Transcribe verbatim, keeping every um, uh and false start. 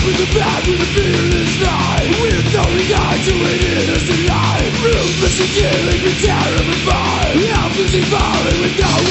with the bad, with the fearless night, with no regard to an innocent life. Ruthless and killing, with terror and fire, helplessly falling with no